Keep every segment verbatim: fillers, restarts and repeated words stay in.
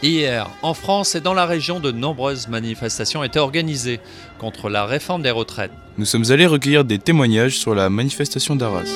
Hier, en France et dans la région, de nombreuses manifestations étaient organisées contre la réforme des retraites. Nous sommes allés recueillir des témoignages sur la manifestation d'Arras.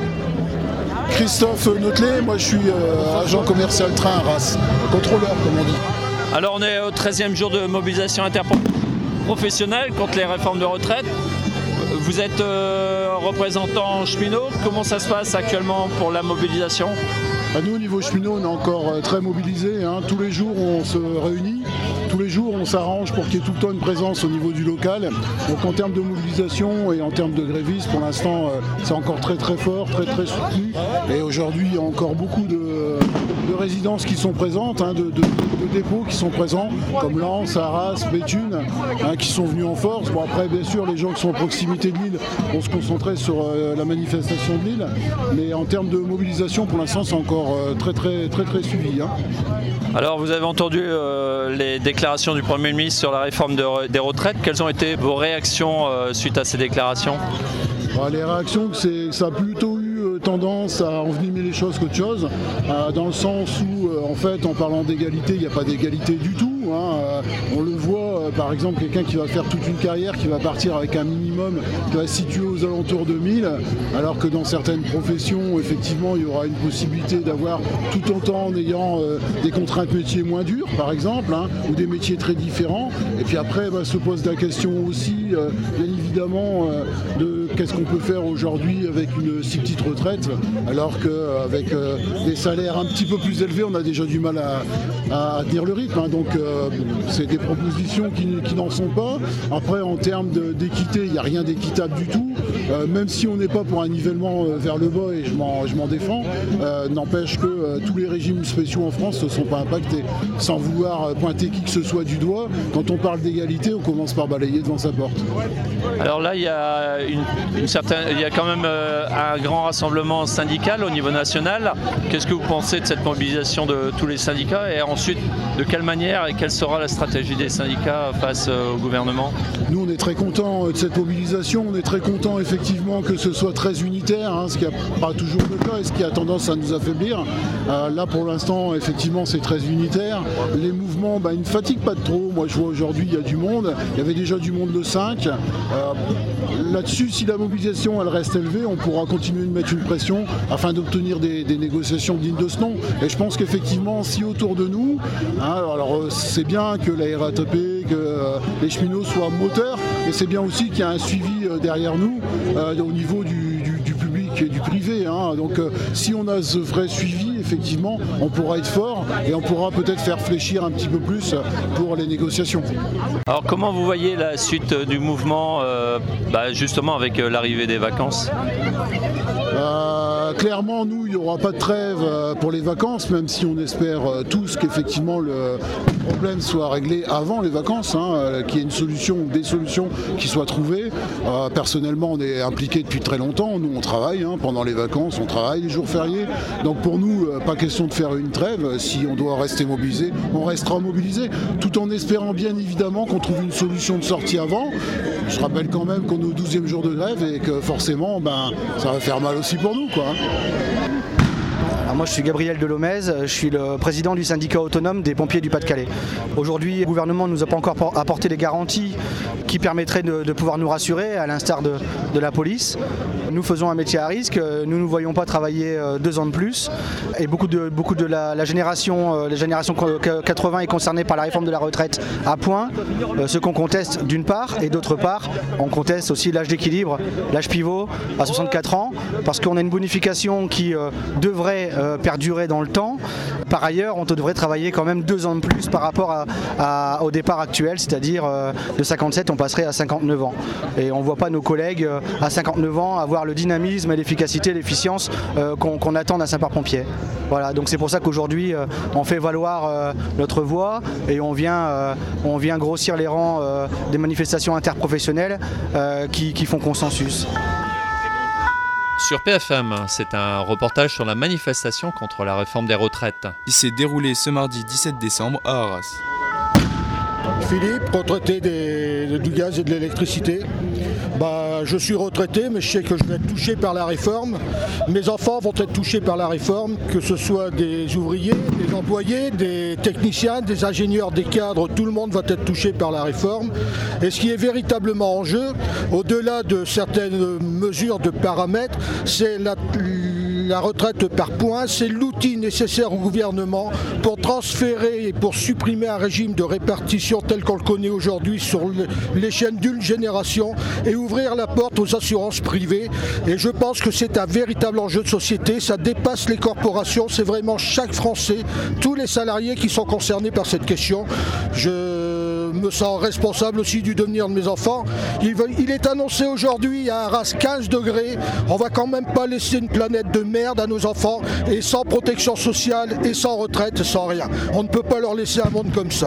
Christophe Notelet, moi je suis euh, agent commercial train Arras, contrôleur comme on dit. Alors on est au treizième jour de mobilisation interprofessionnelle contre les réformes de retraite. Vous êtes euh, représentant cheminot, comment ça se passe actuellement pour la mobilisation ? Nous, au niveau cheminot, on est encore très mobilisés. Hein. Tous les jours, on se réunit. Tous les jours, on s'arrange pour qu'il y ait tout le temps une présence au niveau du local. Donc en termes de mobilisation et en termes de grévistes, pour l'instant, c'est encore très très fort, très très soutenu. Et aujourd'hui, il y a encore beaucoup de, de résidences qui sont présentes, hein, de, de, de dépôts qui sont présents, comme Lens, Arras, Béthune, hein, qui sont venus en force. Bon, après, bien sûr, les gens qui sont à proximité de Lille vont se concentrer sur euh, la manifestation de Lille. Mais en termes de mobilisation, pour l'instant, c'est encore très très très très suivi. Hein. Alors vous avez entendu euh, les déclarations du Premier ministre sur la réforme de, des retraites. Quelles ont été vos réactions euh, suite à ces déclarations ? bah, Les réactions, c'est, ça a plutôt eu euh, tendance à envenimer les choses qu'autre chose, euh, dans le sens où euh, en fait en parlant d'égalité, il n'y a pas d'égalité du tout. Hein. Euh, on le voit euh, par exemple quelqu'un qui va faire toute une carrière, qui va partir avec un minimum qui va se situer aux alentours de mille, alors que dans certaines professions effectivement il y aura une possibilité d'avoir tout autant en ayant euh, des contraintes métiers moins dures par exemple, hein, ou des métiers très différents. Et puis après bah, se pose la question aussi euh, bien évidemment euh, de qu'est-ce qu'on peut faire aujourd'hui avec une si petite retraite, alors qu'avec euh, des salaires un petit peu plus élevés on a déjà du mal à, à tenir le rythme. Hein. Donc euh, c'est des propositions qui, qui n'en sont pas. Après en termes de, d'équité, il n'y a rien d'équitable du tout, euh, même si on n'est pas pour un nivellement euh, vers le bas et je m'en, je m'en défends, euh, n'empêche que euh, tous les régimes spéciaux en France ne sont pas impactés. Sans vouloir euh, pointer qui que ce soit du doigt, quand on parle d'égalité, on commence par balayer devant sa porte. Alors là, il y a, une, une certaine, il y a quand même euh, un grand rassemblement syndical au niveau national. Qu'est-ce que vous pensez de cette mobilisation de tous les syndicats et ensuite de quelle manière et quelle sera la stratégie des syndicats face euh, au gouvernement ? Nous, on est très contents de cette mobilisation. On est très contents effectivement que ce soit très unitaire, hein, ce qui n'a pas toujours le cas et ce qui a tendance à nous affaiblir. Euh, là, pour l'instant, effectivement, c'est très unitaire. Les mouvements, bah, ils ne fatiguent pas de trop. Moi, je vois aujourd'hui, il y a du monde. Il y avait déjà du monde le cinq. Euh, là-dessus, si la mobilisation elle reste élevée, on pourra continuer de mettre une pression afin d'obtenir des, des négociations dignes de ce nom. Et je pense qu'effectivement, si autour de nous, hein, alors c'est bien que la R A T P, que euh, les cheminots soient moteurs, mais c'est bien aussi qu'il y a un suivi euh, derrière nous euh, au niveau du, du, du public et du privé. Hein. Donc euh, si on a ce vrai suivi, effectivement, on pourra être fort et on pourra peut-être faire fléchir un petit peu plus pour les négociations. Alors comment vous voyez la suite du mouvement, euh, bah, justement avec euh, l'arrivée des vacances ? Euh, clairement, nous, il n'y aura pas de trêve euh, pour les vacances, même si on espère euh, tous qu'effectivement le problème soit réglé avant les vacances, hein, euh, qu'il y ait une solution ou des solutions qui soient trouvées. Euh, personnellement, on est impliqué depuis très longtemps. Nous, on travaille hein, pendant les vacances, on travaille les jours fériés. Donc pour nous, euh, pas question de faire une trêve. Si on doit rester mobilisé, on restera mobilisé, tout en espérant bien évidemment qu'on trouve une solution de sortie avant. Je rappelle quand même qu'on est au douzième jour de grève et que forcément, ben, ça va faire mal aussi pour nous, quoi. Alors moi je suis Gabriel Delomez, je suis le président du syndicat autonome des pompiers du Pas-de-Calais. Aujourd'hui le gouvernement ne nous a pas encore apporté les garanties qui permettraient de, de pouvoir nous rassurer, à l'instar de, de la police. Nous faisons un métier à risque, nous ne nous voyons pas travailler deux ans de plus et beaucoup de, beaucoup de la, la génération, la génération quatre-vingts est concernée par la réforme de la retraite à point. Ce qu'on conteste d'une part et d'autre part on conteste aussi l'âge d'équilibre, l'âge pivot à soixante-quatre ans parce qu'on a une bonification qui euh, devrait euh, perdurer dans le temps. Par ailleurs, on devrait travailler quand même deux ans de plus par rapport à, à, au départ actuel, c'est-à-dire euh, de cinquante-sept, on passerait à cinquante-neuf ans. Et on ne voit pas nos collègues euh, à cinquante-neuf ans avoir le dynamisme, l'efficacité, l'efficience euh, qu'on, qu'on attend d'un sapeur-pompier. Voilà, donc c'est pour ça qu'aujourd'hui, euh, on fait valoir euh, notre voix et on vient, euh, on vient grossir les rangs euh, des manifestations interprofessionnelles euh, qui, qui font consensus. Sur P F M, c'est un reportage sur la manifestation contre la réforme des retraites. Qui s'est déroulé ce mardi dix-sept décembre à Arras. Philippe, retraité des, du gaz et de l'électricité. Bah, je suis retraité, mais je sais que je vais être touché par la réforme. Mes enfants vont être touchés par la réforme, que ce soit des ouvriers, des employés, des techniciens, des ingénieurs, des cadres, tout le monde va être touché par la réforme. Et ce qui est véritablement en jeu, au-delà de certaines mesures de paramètres, c'est la, la retraite par points, c'est l'outil nécessaire au gouvernement pour transférer et pour supprimer un régime de répartition tel qu'on le connaît aujourd'hui sur l'échelle d'une génération et ouvrir la porte aux assurances privées. Et je pense que c'est un véritable enjeu de société, ça dépasse les corporations, c'est vraiment chaque Français, tous les salariés qui sont concernés par cette question. Je me sens responsable aussi du devenir de mes enfants. Il, il est annoncé aujourd'hui à Arras quinze degrés, on va quand même pas laisser une planète de merde à nos enfants et sans protection sociale et sans retraite, sans rien. On ne peut pas leur laisser un monde comme ça.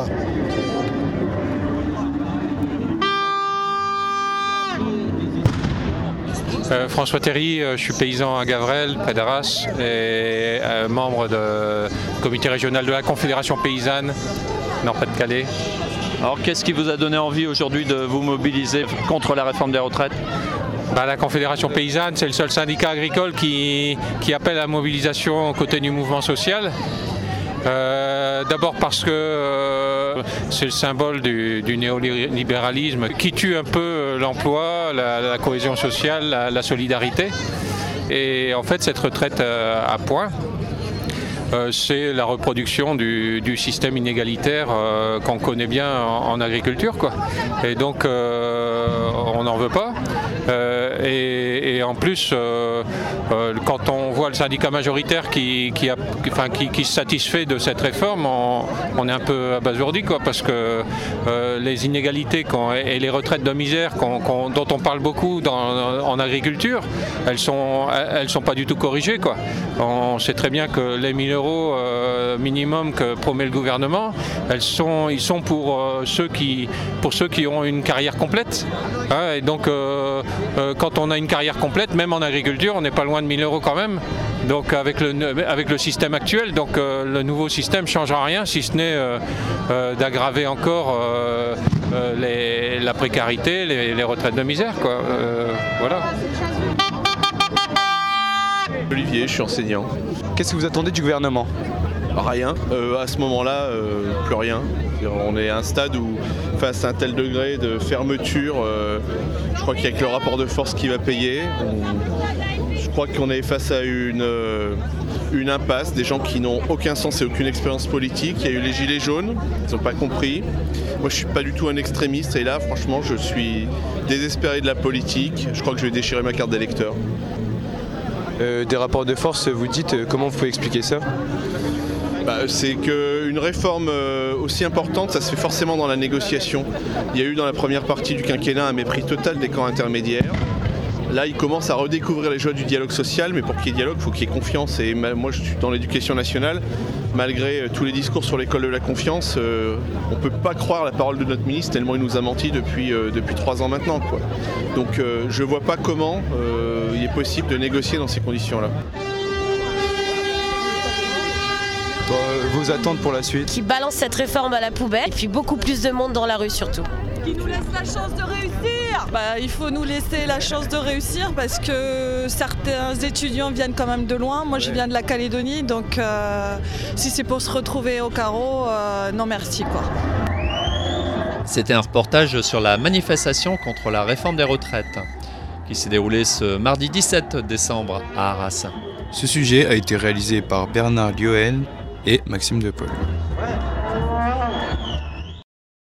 Euh, François Théry, euh, je suis paysan à Gavrel, près d'Arras, et euh, membre du comité régional de la Confédération paysanne Nord-Pas-de-Calais. Alors qu'est-ce qui vous a donné envie aujourd'hui de vous mobiliser contre la réforme des retraites ? Bah, la Confédération paysanne, c'est le seul syndicat agricole qui, qui appelle à la mobilisation aux côtés du mouvement social. Euh, D'abord parce que euh, c'est le symbole du, du néolibéralisme qui tue un peu l'emploi, la, la cohésion sociale, la, la solidarité. Et en fait, cette retraite euh, à points, euh, c'est la reproduction du, du système inégalitaire euh, qu'on connaît bien en, en agriculture, quoi. Et donc, euh, on n'en veut pas. Euh, et, et en plus, euh, euh, quand on voit le syndicat majoritaire qui, qui, a, qui, enfin, qui, qui se satisfait de cette réforme, on, on est un peu abasourdi, quoi, parce que euh, les inégalités qu'on, et les retraites de misère qu'on, qu'on, dont on parle beaucoup dans, en agriculture, elles sont, elles sont pas du tout corrigées, quoi. On sait très bien que les mille euros euh, minimum que promet le gouvernement, elles sont, ils sont pour, euh, ceux qui, pour ceux qui ont une carrière complète. Hein, et donc, euh, Euh, quand on a une carrière complète, même en agriculture, on n'est pas loin de mille euros quand même. Donc avec le, avec le système actuel, donc euh, le nouveau système ne changera rien, si ce n'est euh, euh, d'aggraver encore euh, euh, les, la précarité, les, les retraites de misère, quoi. Euh, voilà. Olivier, je suis enseignant. Qu'est-ce que vous attendez du gouvernement ? Rien. Euh, à ce moment-là, euh, plus rien. On est à un stade où, face à un tel degré de fermeture, euh, je crois qu'il n'y a que le rapport de force qui va payer. On, je crois qu'on est face à une, euh, une impasse, des gens qui n'ont aucun sens et aucune expérience politique. Il y a eu les gilets jaunes, ils n'ont pas compris. Moi, je ne suis pas du tout un extrémiste et là, franchement, je suis désespéré de la politique. Je crois que je vais déchirer ma carte d'électeur. Euh, des rapports de force, vous dites, euh, comment vous pouvez expliquer ça ? Bah, c'est qu'une réforme euh, aussi importante, ça se fait forcément dans la négociation. Il y a eu dans la première partie du quinquennat un mépris total des camps intermédiaires. Là, ils commencent à redécouvrir les joies du dialogue social, mais pour qu'il y ait dialogue, il faut qu'il y ait confiance. Et moi, je suis dans l'éducation nationale, malgré euh, tous les discours sur l'école de la confiance, euh, on ne peut pas croire la parole de notre ministre tellement il nous a menti depuis, euh, depuis trois ans maintenant, quoi. Donc euh, je ne vois pas comment euh, il est possible de négocier dans ces conditions-là. Vos attentes pour la suite ? Qui balance cette réforme à la poubelle et puis beaucoup plus de monde dans la rue surtout. Qui nous laisse la chance de réussir. Bah, il faut nous laisser la chance de réussir parce que certains étudiants viennent quand même de loin. Moi je viens de la Calédonie, donc euh, si c'est pour se retrouver au carreau, euh, non merci, quoi. C'était un reportage sur la manifestation contre la réforme des retraites qui s'est déroulée ce mardi dix-sept décembre à Arras. Ce sujet a été réalisé par Bernard Lioel et Maxime Depaul. Ouais.